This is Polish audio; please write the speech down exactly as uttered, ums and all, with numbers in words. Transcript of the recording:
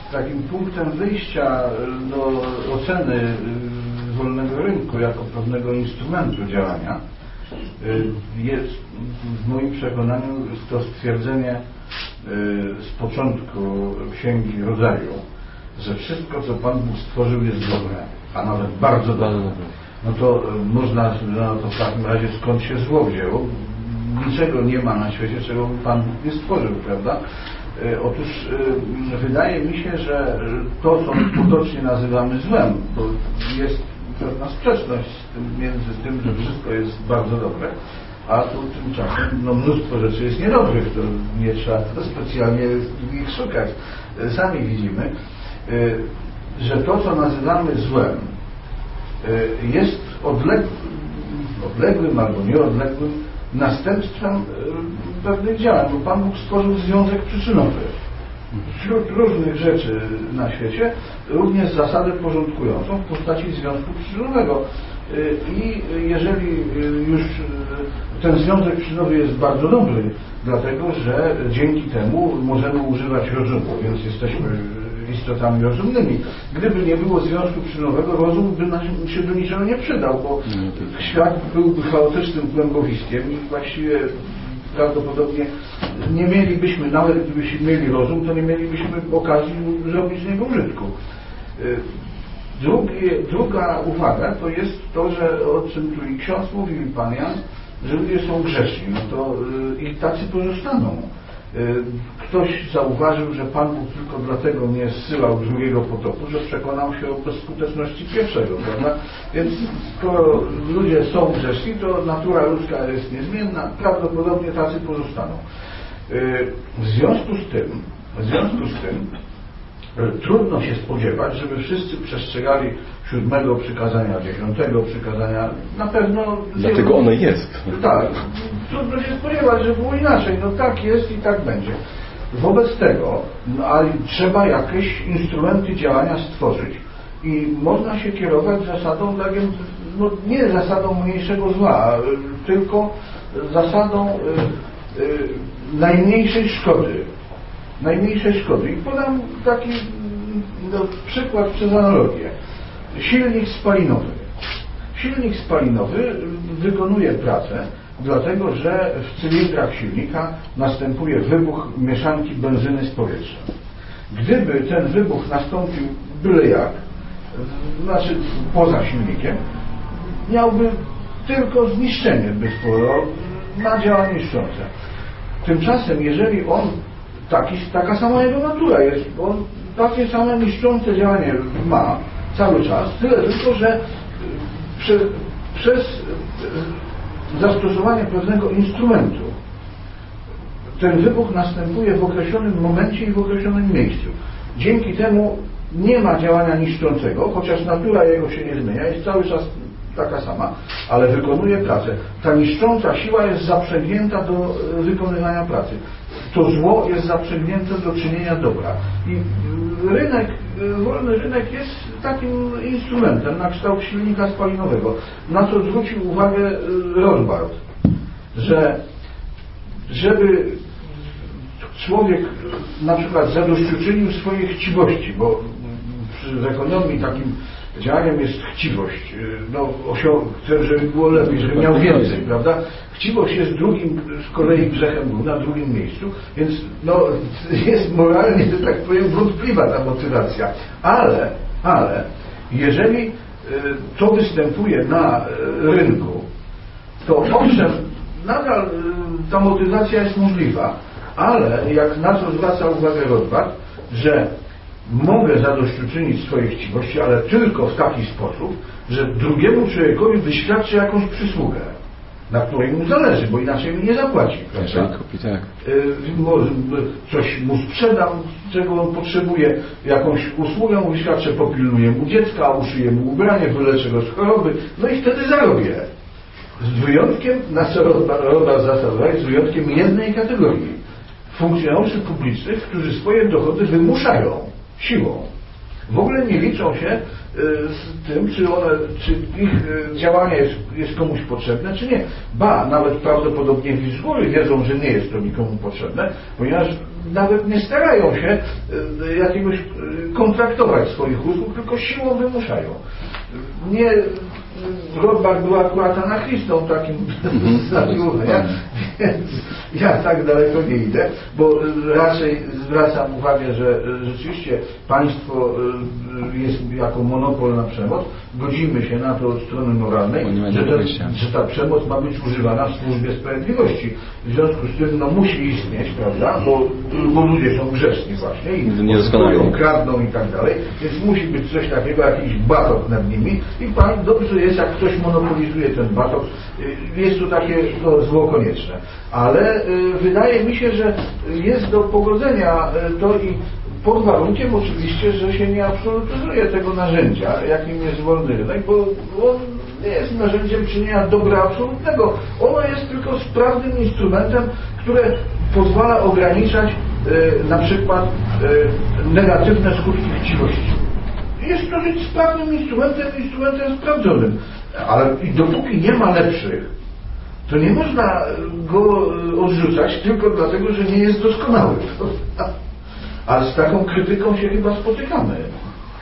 takim punktem wyjścia do oceny wolnego rynku jako pewnego instrumentu działania jest w moim przekonaniu to stwierdzenie z początku Księgi Rodzaju, że wszystko, co Pan Bóg stworzył, jest dobre, a nawet bardzo dobre. No to można, no to w takim razie skąd się zło wzięło? Niczego nie ma na świecie, czego Pan Bóg nie stworzył, prawda? Otóż wydaje mi się, że to, co potocznie nazywamy złem, bo jest pewna sprzeczność z tym, między tym, że wszystko jest bardzo dobre, a tu tymczasem no, mnóstwo rzeczy jest niedobrych, to nie trzeba to specjalnie ich szukać. Sami widzimy, że to, co nazywamy złem, jest odległym, odległym albo nieodległym następstwem pewnych działań, bo Pan Bóg stworzył związek przyczynowy. Wśród różnych rzeczy na świecie również zasadę porządkującą w postaci związku przyczynowego. I jeżeli już ten związek przyczynowy jest bardzo dobry, dlatego że dzięki temu możemy używać rozumu, więc jesteśmy istotami rozumnymi. Gdyby nie było związku przyczynowego, rozum by nam się do niczego nie przydał, bo świat byłby chaotycznym kłębowiskiem i właściwie prawdopodobnie nie mielibyśmy, nawet gdybyśmy mieli rozum, to nie mielibyśmy okazji zrobić z niego użytku. Drugi, druga uwaga to jest to, że o czym tu i ksiądz mówił, i Pan Jan, że ludzie są grzeszni, no to i tacy pozostaną. Ktoś zauważył, że Pan Bóg tylko dlatego nie zsyłał drugiego potopu, że przekonał się o bezskuteczności pierwszego, prawda? Więc skoro ludzie są grzeszni, to natura ludzka jest niezmienna, prawdopodobnie tacy pozostaną. W związku z tym, w związku z tym trudno się spodziewać, żeby wszyscy przestrzegali siódmego przykazania, dziesiątego przykazania. Na pewno... Dlatego ono jest. Tak. Trudno się spodziewać, że było inaczej. No tak jest i tak będzie. Wobec tego no, ale trzeba jakieś instrumenty działania stworzyć i można się kierować zasadą, tak, no, nie zasadą mniejszego zła, tylko zasadą y, y, najmniejszej szkody. Najmniejszej szkody. I podam taki no, przykład przez analogię. Silnik spalinowy. Silnik spalinowy wykonuje pracę, dlatego że w cylindrach silnika następuje wybuch mieszanki benzyny z powietrzem. Gdyby ten wybuch nastąpił byle jak, znaczy poza silnikiem, miałby tylko zniszczenie by spowodował na działanie niszczące. Tymczasem, jeżeli on taki, taka sama jego natura jest, on takie same niszczące działanie ma cały czas, tyle tylko, że przy, przez zastosowanie pewnego instrumentu ten wybuch następuje w określonym momencie i w określonym miejscu. Dzięki temu nie ma działania niszczącego, chociaż natura jego się nie zmienia, jest cały czas taka sama, ale wykonuje pracę. Ta niszcząca siła jest zaprzęgnięta do wykonywania pracy. To zło jest zaprzęgnięte do czynienia dobra. I rynek, wolny rynek jest takim instrumentem na kształt silnika spalinowego. Na co zwrócił uwagę Rothbard, że żeby człowiek na przykład zadośćuczynił swojej chciwości, bo w ekonomii takim działaniem jest chciwość. No, chcę, żeby było lepiej, żeby miał więcej, prawda? Chciwość jest drugim z kolei grzechem na drugim miejscu, więc no, jest moralnie, że tak powiem, wątpliwa ta motywacja. Ale, ale jeżeli to występuje na rynku, to owszem, nadal ta motywacja jest możliwa, ale jak na co zwraca uwagę Rothbard, że mogę zadośćuczynić swojej chciwości, ale tylko w taki sposób, że drugiemu człowiekowi wyświadczę jakąś przysługę, na której mu zależy, bo inaczej mi nie zapłaci. Kupi, tak. Coś mu sprzedam, czego on potrzebuje, jakąś usługę mu wyświadczę, popilnuję mu dziecka, uszyję mu ubranie, wyleczę go z choroby, no i wtedy zarobię. Z wyjątkiem, na co Rothbard zasaduje, z wyjątkiem jednej kategorii. Funkcjonariuszy publicznych, którzy swoje dochody wymuszają siłą. w ogóle nie liczą się z tym, czy one, czy ich działanie jest, jest komuś potrzebne, czy nie. Ba, nawet prawdopodobnie z góry wiedzą, że nie jest to nikomu potrzebne, ponieważ nawet nie starają się jakiegoś kontraktować swoich usług, tylko siłą wymuszają. Nie, Rothbard był akurat anarchistą takim zawiłowania, więc ja tak daleko nie idę, bo raczej zwracam uwagę, że rzeczywiście państwo jest jako monopol na przemoc, godzimy się na to od strony moralnej, że ta, że ta przemoc ma być używana w służbie sprawiedliwości. W związku z tym no, musi istnieć, prawda, bo, bo ludzie są grzeczni właśnie i oszukują, kradną i tak dalej, więc musi być coś takiego, jakiś batok nad nimi i pan dobrze jest, jak ktoś monopolizuje ten batok, jest to takie no, zło konieczne. Ale y, wydaje mi się, że jest do pogodzenia y, to i pod warunkiem oczywiście, że się nie absolutyzuje tego narzędzia, jakim jest wolny rynek, bo on nie jest narzędziem czynienia dobra absolutnego. Ono jest tylko sprawnym instrumentem, które pozwala ograniczać y, na przykład y, negatywne skutki chciwości. Jest to rzecz sprawnym instrumentem, instrumentem sprawdzonym. Ale i dopóki nie ma lepszych, to nie można go odrzucać tylko dlatego, że nie jest doskonały. A z taką krytyką się chyba spotykamy.